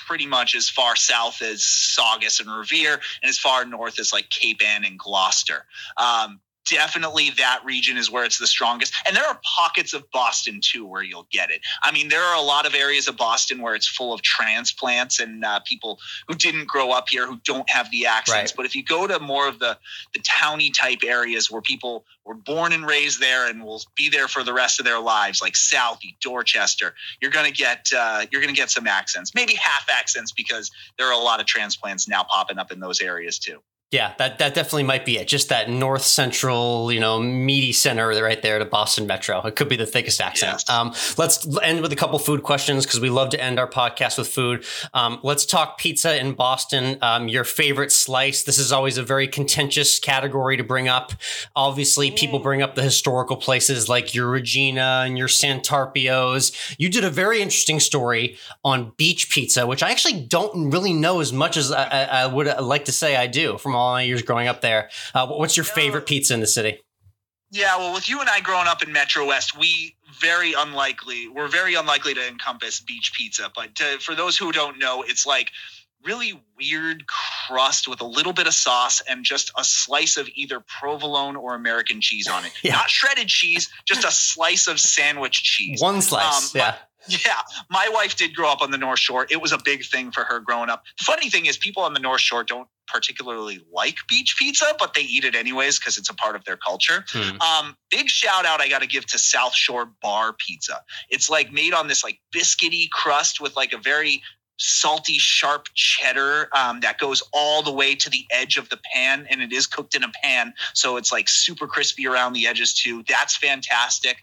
pretty much as far south as Saugus and Revere, and as far north as like Cape Ann and Gloucester. Definitely that region is where it's the strongest. And there are pockets of Boston too where you'll get it. I mean, there are a lot of areas of Boston where it's full of transplants and people who didn't grow up here, who don't have the accents. Right. But if you go to more of the towny type areas where people were born and raised there and will be there for the rest of their lives, like Southie, Dorchester, you're going to get some accents, maybe half accents, because there are a lot of transplants now popping up in those areas too. Yeah, that definitely might be it. Just that north central, meaty center right there to Boston Metro. It could be the thickest accent. Yes. Let's end with a couple food questions because we love to end our podcast with food. Let's talk pizza in Boston. Your favorite slice. This is always a very contentious category to bring up. Obviously, people bring up the historical places like your Regina and your Santarpio's. You did a very interesting story on beach pizza, which I actually don't really know as much as I would like to say I do from all my years growing up there. What's your favorite pizza in the city? Yeah, well, with you and I growing up in Metro West, we're very unlikely to encompass beach pizza. But for those who don't know, it's like really weird crust with a little bit of sauce and just a slice of either provolone or American cheese on it. Yeah. Not shredded cheese, just a slice of sandwich cheese. One slice, yeah. My wife did grow up on the North Shore. It was a big thing for her growing up. The funny thing is people on the North Shore don't particularly like beach pizza, but they eat it anyways because it's a part of their culture. Big shout out I got to give to South Shore Bar Pizza. It's like made on this like biscuity crust with like a very salty, sharp cheddar that goes all the way to the edge of the pan, and it is cooked in a pan, so it's like super crispy around the edges too. That's fantastic.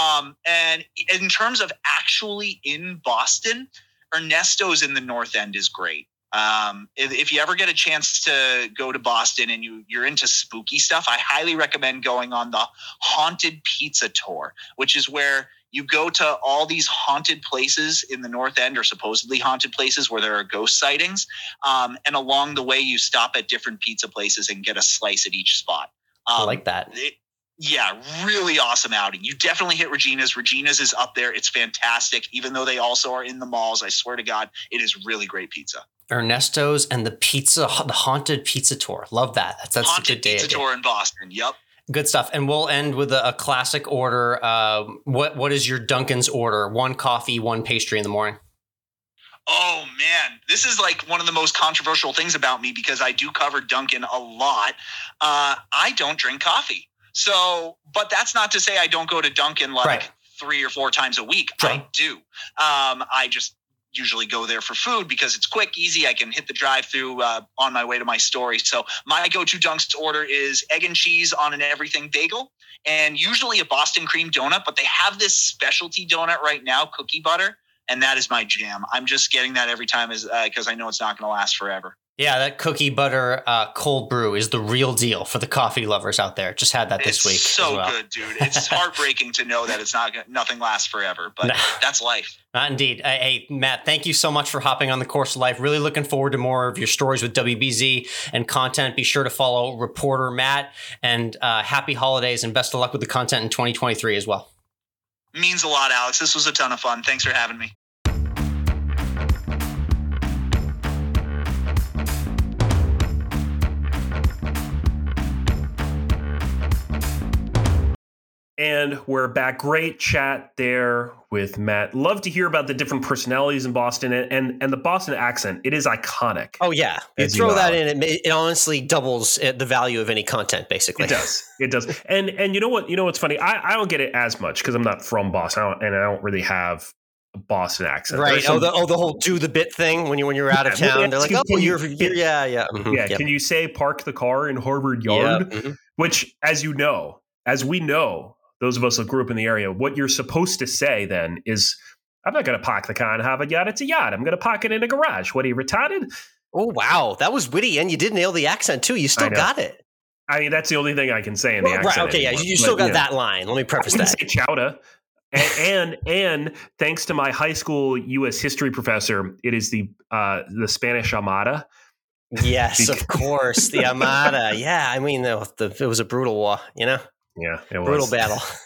And in terms of actually in Boston, Ernesto's in the North End is great. If you ever get a chance to go to Boston and you're into spooky stuff, I highly recommend going on the Haunted Pizza Tour, which is where you go to all these haunted places in the North End, or supposedly haunted places where there are ghost sightings. And along the way, you stop at different pizza places and get a slice at each spot. I like that. Really awesome outing. You definitely hit Regina's. Regina's is up there. It's fantastic. Even though they also are in the malls, I swear to God, it is really great pizza. Ernesto's and the Haunted Pizza Tour. Love that. That's Haunted a good day. Pizza Tour in Boston. Yep. Good stuff. And we'll end with a classic order. What is your Dunkin's order? 1 coffee, 1 pastry in the morning. Oh, man. This is like one of the most controversial things about me because I do cover Dunkin' a lot. I don't drink coffee. But that's not to say I don't go to Dunkin' like 3 or 4 times a week. Sure. I do. I just usually go there for food because it's quick, easy. I can hit the drive-through on my way to my story. So my go-to Dunks order is egg and cheese on an everything bagel, and usually a Boston cream donut. But they have this specialty donut right now, cookie butter, and that is my jam. I'm just getting that every time because I know it's not going to last forever. Yeah, that cookie butter cold brew is the real deal for the coffee lovers out there. Just had that this week. It's so good, dude. It's heartbreaking to know that nothing lasts forever, but that's life. Indeed. Hey, Matt, thank you so much for hopping on the Course of Life. Really looking forward to more of your stories with WBZ and content. Be sure to follow reporter Matt, and happy holidays and best of luck with the content in 2023 as well. Means a lot, Alex. This was a ton of fun. Thanks for having me. And we're back. Great chat there with Matt. Love to hear about the different personalities in Boston and the Boston accent. It is iconic. Oh, yeah. You throw that in, it honestly doubles the value of any content, basically. It does. It does. And you know what? You know what's funny? I don't get it as much because I'm not from Boston, and I don't really have a Boston accent. Right. The whole do the bit thing when you're out of town. They're like, yeah. Mm-hmm. Yeah. Can you say park the car in Harvard Yard? Yeah. Mm-hmm. Which, as we know, those of us that grew up in the area, what you're supposed to say then is, I'm not going to park the car in Harvard Yard. It's a yard. I'm going to park it in a garage. What, are you retarded? Oh, wow. That was witty. And you did nail the accent, too. You still got it. I mean, that's the only thing I can say in the accent. Right, okay, anymore. Yeah. You still got that line. Let me preface that. Say chowder. And thanks to my high school U.S. history professor, it is the Spanish Armada. Yes, of course. The Armada. Yeah. I mean, it was a brutal war, you know? Yeah, it was. Brutal battle.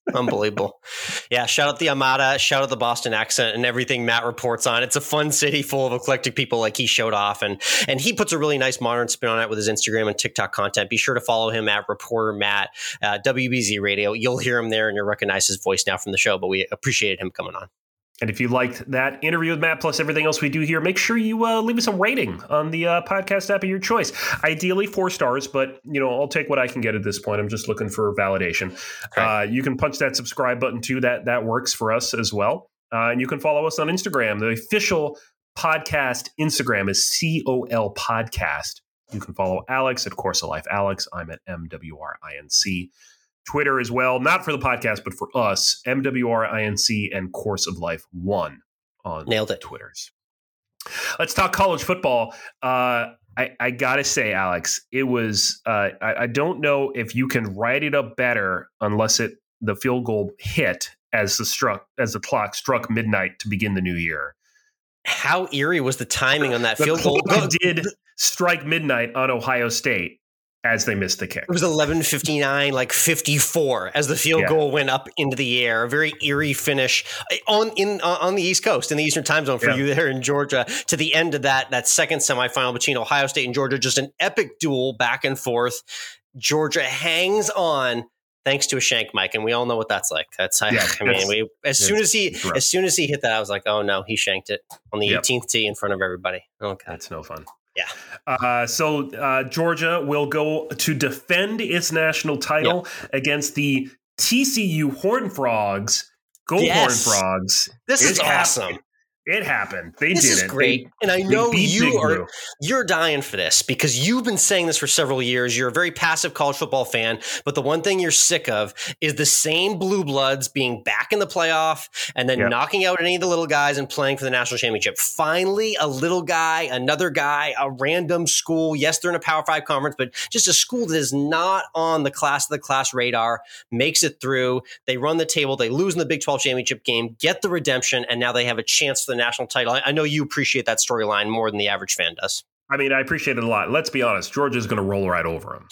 Unbelievable. Yeah, shout out the Armada, shout out the Boston accent and everything Matt reports on. It's a fun city full of eclectic people like he showed off. And he puts a really nice modern spin on it with his Instagram and TikTok content. Be sure to follow him at Reporter Matt, WBZ Radio. You'll hear him there and you'll recognize his voice now from the show, but we appreciated him coming on. And if you liked that interview with Matt, plus everything else we do here, make sure you leave us a rating on the podcast app of your choice. Ideally 4 stars, but I'll take what I can get at this point. I'm just looking for validation. Okay. You can punch that subscribe button too. That works for us as well. And you can follow us on Instagram. The official podcast Instagram is COL Podcast. You can follow Alex at Course of Life Alex. I'm at MWRINC. Twitter as well, not for the podcast, but for us, MWRINC and Course of Life 1 on Nailed it. Twitters. Let's talk college football. I got to say, Alex, it was, I don't know if you can write it up better unless the field goal hit as the clock struck midnight to begin the new year. How eerie was the timing on that field goal? It did strike midnight on Ohio State as they missed the kick. It was 11:59, like 54, as the field goal went up into the air. A very eerie finish on the East Coast, in the Eastern time zone for you there in Georgia, to the end of that second semifinal between Ohio State and Georgia. Just an epic duel back and forth. Georgia hangs on thanks to a shank mic, and we all know what that's like. As soon as he hit that, I was like, oh no, he shanked it on the 18th tee in front of everybody. Oh God, that's no fun. Yeah. So Georgia will go to defend its national title against the TCU Horned Frogs. Horned Frogs. This is awesome. It happened. This is great. And I know you're dying for this because you've been saying this for several years. You're a very passive college football fan, but the one thing you're sick of is the same blue bloods being back in the playoff and then knocking out any of the little guys and playing for the national championship. Finally, a little guy, another guy, a random school. Yes, they're in a Power 5 conference, but just a school that is not on the class of the class radar makes it through. They run the table. They lose in the Big 12 championship game, get the redemption, and now they have a chance for the national title. I know you appreciate that storyline more than the average fan does. I mean, I appreciate it a lot. Let's be honest. Georgia's going to roll right over them.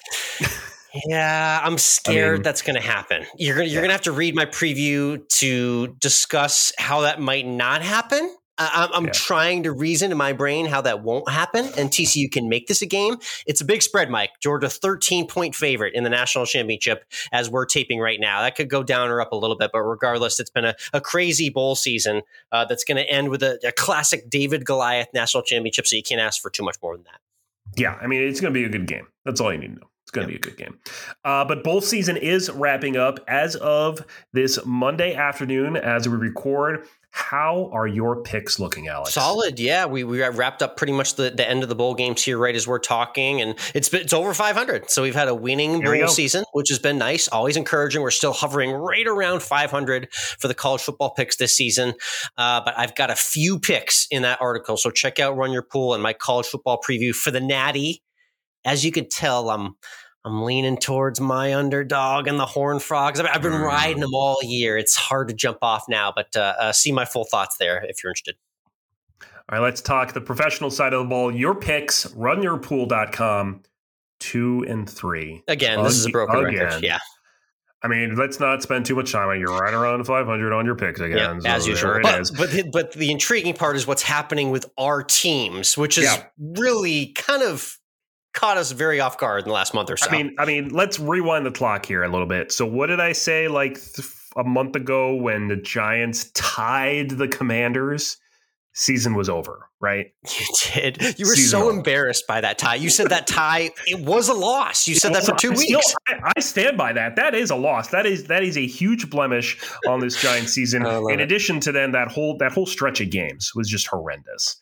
Yeah, I'm scared that's going to happen. You're going to have to read my preview to discuss how that might not happen. I'm trying to reason in my brain how that won't happen, and TCU can make this a game. It's a big spread, Mike. Georgia 13-point favorite in the national championship as we're taping right now. That could go down or up a little bit, but regardless, it's been a crazy bowl season that's going to end with a classic David Goliath national championship, so you can't ask for too much more than that. Yeah, I mean, it's going to be a good game. That's all you need to know. It's going to be a good game. But bowl season is wrapping up as of this Monday afternoon as we record. How are your picks looking, Alex? Solid, yeah. We wrapped up pretty much the end of the bowl games here right as we're talking, and it's over 500. So we've had a winning bowl season, which has been nice, always encouraging. We're still hovering right around 500 for the college football picks this season. But I've got a few picks in that article, so check out Run Your Pool and my college football preview for the Natty. As you could tell, I'm leaning towards my underdog and the Horned Frogs. I've been riding them all year. It's hard to jump off now, but see my full thoughts there if you're interested. All right, let's talk the professional side of the ball. Your picks, runyourpool.com, 2 and 3. Again, this is a broken record. Yeah. I mean, let's not spend too much time on it. You're right around 500 on your picks again. Yeah, as usual. But the intriguing part is what's happening with our teams, which is really kind of caught us very off guard in the last month or so. I mean, let's rewind the clock here a little bit. So what did I say like a month ago when the Giants tied the Commanders? Season was over, right? You did. You were so embarrassed by that tie. You said that tie, it was a loss. You said that for 2 weeks. I stand by that. That is a loss. That is a huge blemish on this Giants season. In addition to then that whole stretch of games was just horrendous.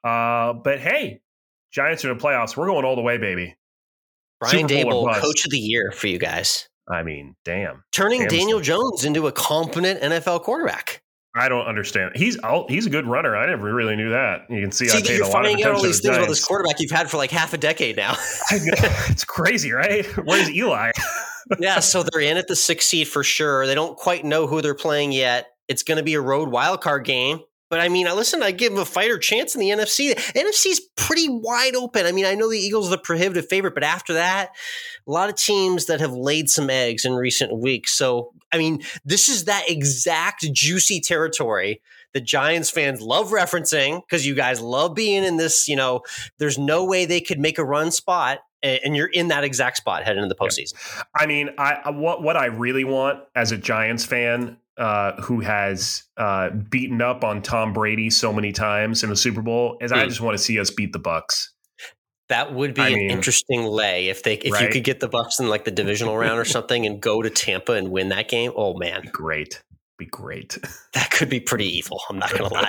But hey, Giants are in the playoffs. We're going all the way, baby. Brian Daboll, coach of the year for you guys. I mean, damn. Turning Daniel Jones into a competent NFL quarterback. I don't understand. He's a good runner. I never really knew that. You can see I paid a lot of attention to the Giants. You're finding out all these things about this quarterback you've had for like half a decade now. I know. It's crazy, right? Where's Eli? Yeah, so they're in at the 6th seed for sure. They don't quite know who they're playing yet. It's going to be a road wildcard game. But I mean, listen, I give them a fighter chance in the NFC. The NFC's pretty wide open. I mean, I know the Eagles are the prohibitive favorite, but after that, a lot of teams that have laid some eggs in recent weeks. So, I mean, this is that exact juicy territory that Giants fans love referencing because you guys love being in this, there's no way they could make a run spot. And you're in that exact spot heading into the postseason. Yeah. I mean, what I really want as a Giants fan who has beaten up on Tom Brady so many times in the Super Bowl is I just want to see us beat the Bucs. That would be an interesting lay if you could get the Bucs in like the divisional round or something and go to Tampa and win that game. Oh man, be great. That could be pretty evil. I'm not going to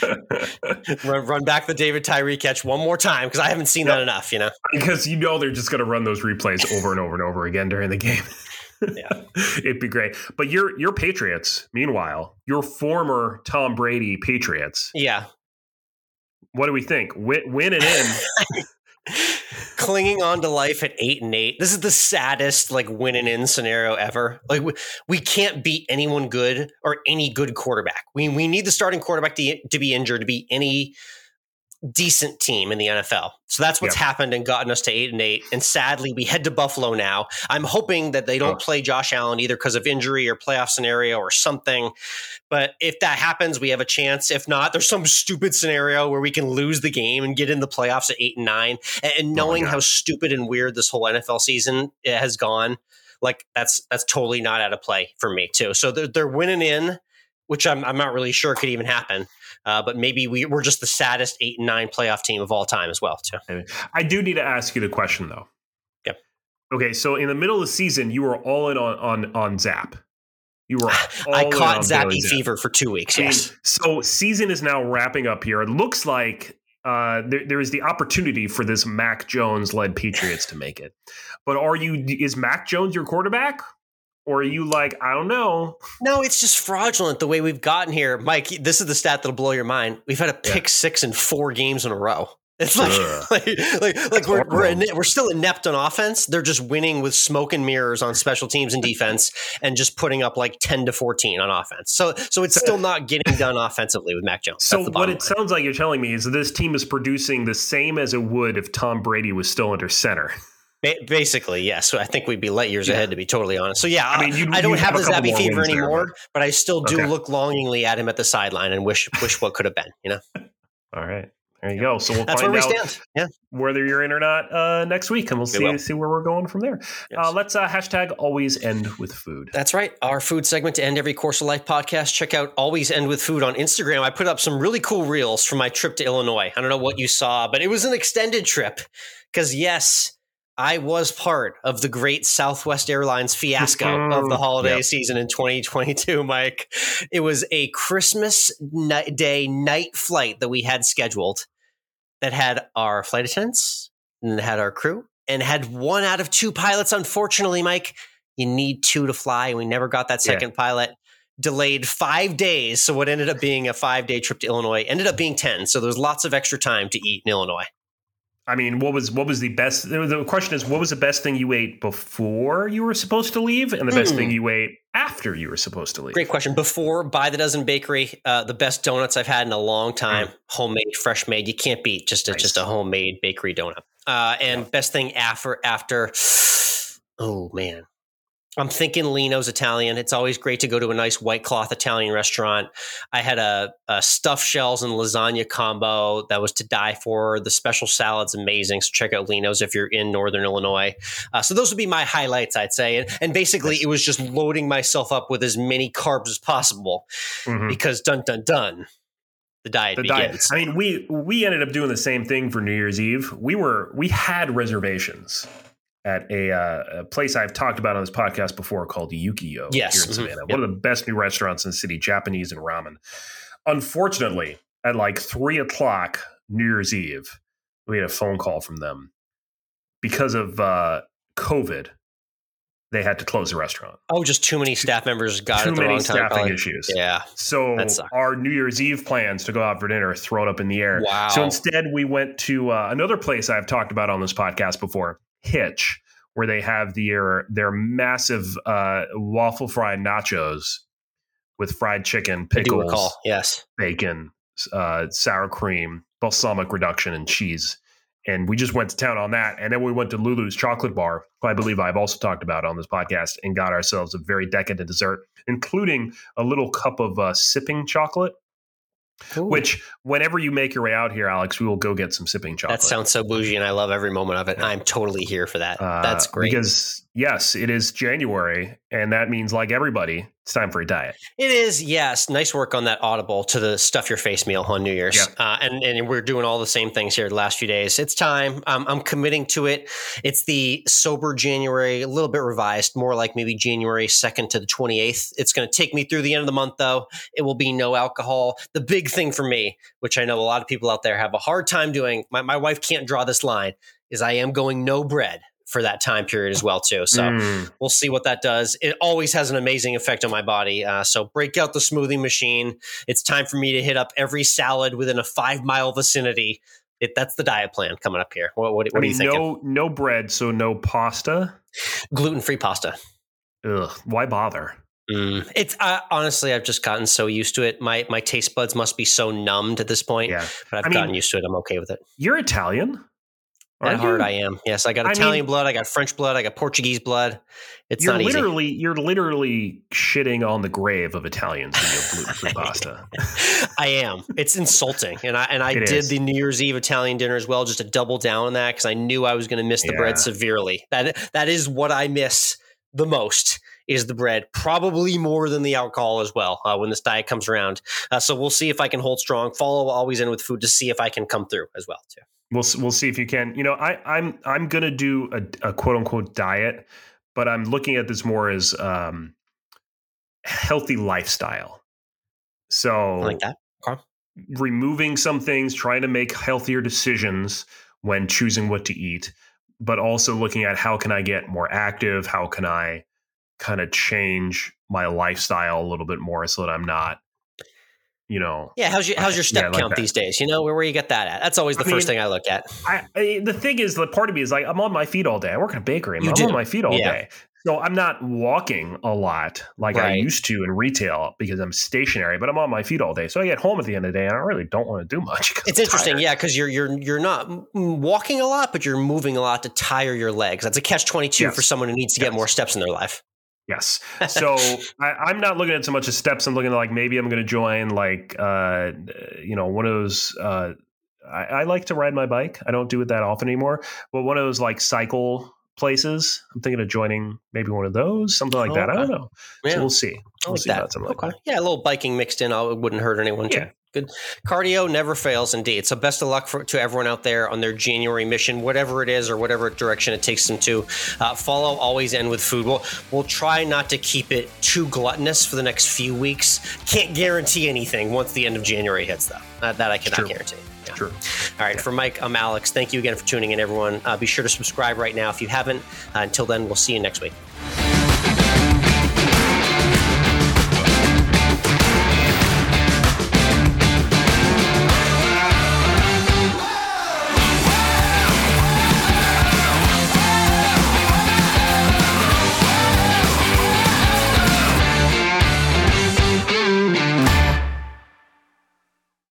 lie. run back the David Tyree catch one more time because I haven't seen that enough. Because they're just going to run those replays over and over and over again during the game. Yeah, it'd be great. But your Patriots, meanwhile, your former Tom Brady Patriots. Yeah. What do we think? Win and in. Clinging on to life at 8-8. This is the saddest win and in scenario ever. We can't beat anyone good or any good quarterback. We need the starting quarterback to be injured to beat any decent team in the NFL. So that's what's happened and gotten us to 8-8. And sadly, we head to Buffalo now. I'm hoping that they don't play Josh Allen either because of injury or playoff scenario or something. But if that happens, we have a chance. If not, there's some stupid scenario where we can lose the game and get in the playoffs at 8-9. And knowing how stupid and weird this whole NFL season has gone, that's totally not out of play for me too. So they're winning in, which I'm not really sure could even happen. But maybe we're just the saddest 8-9 playoff team of all time as well, too. I do need to ask you the question, though. Yep. Okay, so in the middle of the season, you were all in on Zap. You were all I caught in on Zappy fever for 2 weeks, yes. So season is now wrapping up here. It looks like there is the opportunity for this Mac Jones-led Patriots to make it. But is Mac Jones your quarterback? Or are you I don't know? No, it's just fraudulent the way we've gotten here. Mike, this is the stat that'll blow your mind. We've had a pick six in 4 games in a row. It's we're still inept on offense. They're just winning with smoke and mirrors on special teams and defense and just putting up 10-14 on offense. So it's still not getting done offensively with Mac Jones. So what it sounds like you're telling me is that this team is producing the same as it would if Tom Brady was still under center. Basically, yes. So I think we'd be light years ahead, to be totally honest. So yeah, I don't have the Zappy fever anymore, but I still do look longingly at him at the sideline and wish what could have been. All right, there you go. So we'll That's find where we out stand. whether you're in or not next week, and we'll see where we're going from there. Yes. Let's hashtag always end with food. That's right. Our food segment to end every Course of Life podcast. Check out Always End with Food on Instagram. I put up some really cool reels from my trip to Illinois. I don't know what you saw, but it was an extended trip because yes, I was part of the great Southwest Airlines fiasco of the holiday season in 2022, Mike. It was a Christmas Day night flight that we had scheduled that had our flight attendants and had our crew and had 1 out of 2 pilots. Unfortunately, Mike, you need 2 to fly. We never got that second pilot. Delayed 5 days. So what ended up being a 5-day trip to Illinois ended up being 10. So there was lots of extra time to eat in Illinois. I mean, what was the best? The question is, what was the best thing you ate before you were supposed to leave, and the best thing you ate after you were supposed to leave? Great question. Before, By the Dozen Bakery, the best donuts I've had in a long time. Homemade, fresh made. You can't beat just a homemade bakery donut. And best thing after. Oh man. I'm thinking Lino's Italian. It's always great to go to a nice white cloth Italian restaurant. I had a stuffed shells and lasagna combo that was to die for. The special salad's amazing. So check out Lino's if you're in Northern Illinois. So those would be my highlights, I'd say. And basically, it was just loading myself up with as many carbs as possible because dun, dun, dun. The diet begins. I mean, we ended up doing the same thing for New Year's Eve. We had reservations at a place I've talked about on this podcast before called Yukiyo here in Savannah. One of the best new restaurants in the city, Japanese and ramen. Unfortunately, at 3 o'clock New Year's Eve, we had a phone call from them. Because of COVID, they had to close the restaurant. Oh, just too many staff members got it at the wrong time. Too many staffing issues. Yeah. So our New Year's Eve plans to go out for dinner thrown up in the air. Wow. So instead, we went to another place I've talked about on this podcast before, Hitch, where they have their massive waffle fried nachos with fried chicken, pickles, yes, bacon, sour cream, balsamic reduction, and cheese. And we just went to town on that. And then we went to Lulu's chocolate bar, who I believe I've also talked about on this podcast, and got ourselves a very decadent dessert, including a little cup of sipping chocolate. Ooh. Which, whenever you make your way out here, Alex, we will go get some sipping chocolate. That sounds so bougie, and I love every moment of it. I'm totally here for that. That's great. Because, yes, it is January, and that means, like everybody, it's time for a diet. It is, yes. Nice work on that audible to the stuff your face meal on New Year's. Yep. And we're doing all the same things here the last few days. It's time. I'm committing to it. It's the sober January, a little bit revised, more like maybe January 2nd to the 28th. It's going to take me through the end of the month, though. It will be no alcohol. The big thing for me, which I know a lot of people out there have a hard time doing, my wife can't draw this line, is I am going no bread for that time period as well, too. So we'll see what that does. It always has an amazing effect on my body. So break out the smoothie machine. It's time for me to hit up every salad within a 5-mile vicinity. That's the diet plan coming up here. What are you thinking? No bread, so no pasta? Gluten-free pasta. Ugh, why bother? It's honestly, I've just gotten so used to it. My taste buds must be so numbed at this point, but I've gotten used to it. I'm okay with it. You're Italian? At heart, I am. Yes, I got Italian blood. I got French blood. I got Portuguese blood. It's not easy. You're literally shitting on the grave of Italians when you have gluten-free pasta. I am. It's insulting, and I did the New Year's Eve Italian dinner as well, just to double down on that because I knew I was going to miss the bread severely. That is what I miss the most. Is the bread, probably more than the alcohol as well when this diet comes around. So we'll see if I can hold strong. Follow Always In with Food to see if I can come through as well too. We'll see if you can. You know, I'm gonna do a quote unquote diet, but I'm looking at this more as healthy lifestyle. So I like that. Okay. Removing some things, trying to make healthier decisions when choosing what to eat, but also looking at how can I get more active? How can I kind of change my lifestyle a little bit more so that I'm not, how's your step count these days? Where you get that at? That's always the first thing I look at. The thing is, the part of me is like, I'm on my feet all day. I work in a bakery. I'm on my feet all day. So I'm not walking a lot like I used to in retail because I'm stationary, but I'm on my feet all day. So I get home at the end of the day and I really don't want to do much. It's interesting. Yeah. Cause you're not walking a lot, but you're moving a lot to tire your legs. That's a catch-22 for someone who needs to get more steps in their life. Yes. So I'm not looking at so much as steps. I'm looking at like, maybe I'm going to join like, one of those, I like to ride my bike. I don't do it that often anymore, but one of those like cycle places, I'm thinking of joining maybe one of those, something like that. I don't know. Yeah. So we'll see. We'll see about something like that. Yeah. A little biking mixed in. It wouldn't hurt anyone. Yeah. Good. Cardio never fails, indeed. So best of luck to everyone out there on their January mission, whatever it is or whatever direction it takes them to. Follow Always In with Food. We'll try not to keep it too gluttonous for the next few weeks. Can't guarantee anything once the end of January hits, though. That I cannot guarantee. Yeah. True. All right. For Mike, I'm Alex. Thank you again for tuning in, everyone. Be sure to subscribe right now if you haven't. Until then, we'll see you next week.